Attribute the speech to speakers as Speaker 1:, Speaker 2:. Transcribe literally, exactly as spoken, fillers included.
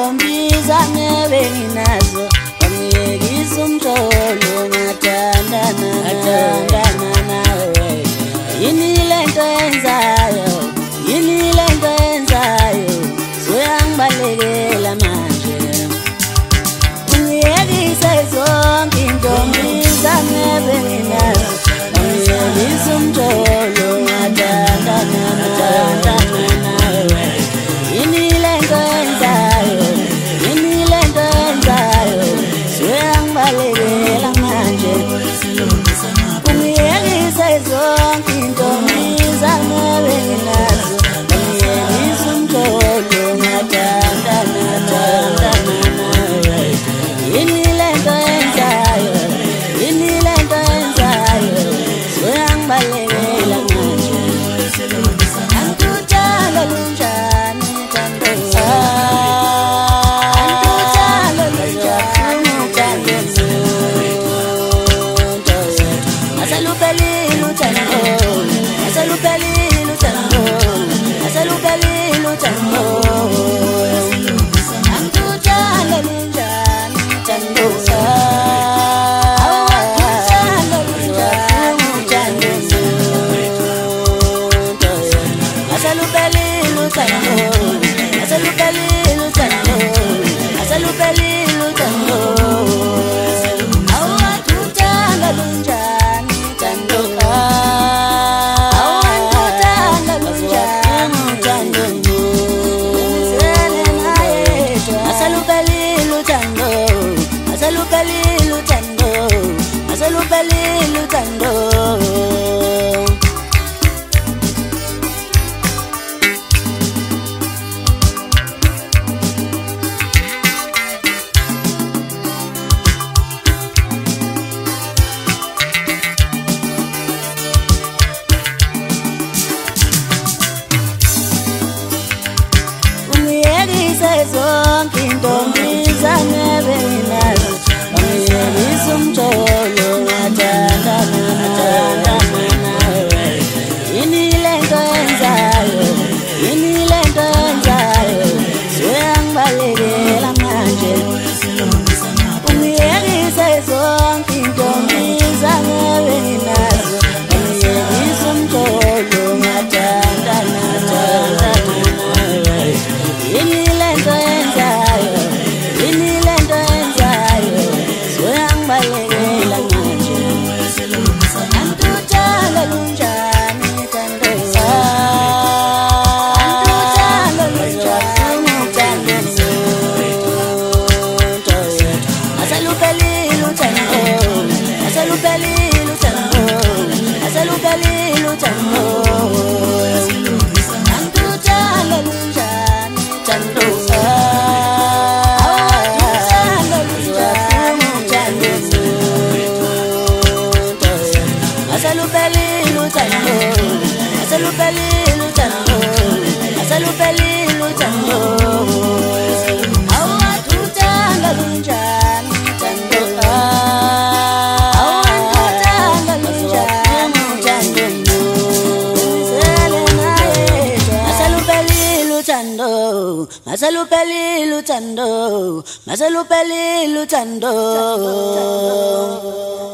Speaker 1: intombi zami benginazo bangiyekisa umjolo ngathandana ngathandana nawe yini lento yenzayo yini lento yenzayo soyangibalekela manje ungiyekisa zonke intombi zami benginazo bangiyekisa umjolo ngathandana ngathandana nawe yini lento yenzayo yini lento yenzayo soyangibalekela manje ungiyekisa zonke intombi zami benginazo bangiyekisa umjolo ngathandana ngathandana nawe yini lento yenzayo yini lento yenzayo soyangibalekela manje angikuthanda lunjani thando angikuthanda lunjani thando asaluphelile uthando asaluphelile uthando asaluphelile uthando angikuthanda lunjani thando awangikuthanda lunjani thando asaluphelile uthando asaluphelile uthando asaluphelile uthando awangikuthanda lunjani thando awangikuthanda lunjani thando asaluphelile uthando asaluphelile uthando asaluphelile uthando zonke intombi zami benginazo bangiyekisa umjolo ngathandana ngathandana nawe yini lento yenzayo yini lento yenzayo soyangibalekela manje ungiyekisa zonke intombi zami benginazo bangiyekisa umjolo ngathandana ngathandana nawe yini lento yenzayo yini lento yenzayo soyangibalekela manje angikuthanda lunjani thando angikuthanda lunjani thando asaluphelile uthando asaluphelile uthando asaluphelile uthando angikuthanda lunjani thando asaluphelile uthando asaluphelile uthando asaluphelile uthando awangikuthanda lunjani thando awangikuthanda lunjani thando asaluphelile uthando asaluphelile uthando asaluphelile uthando